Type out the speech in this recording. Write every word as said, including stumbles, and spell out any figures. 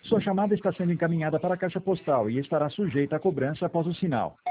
Sua chamada está sendo encaminhada para a caixa postal e estará sujeita a cobrança após o sinal.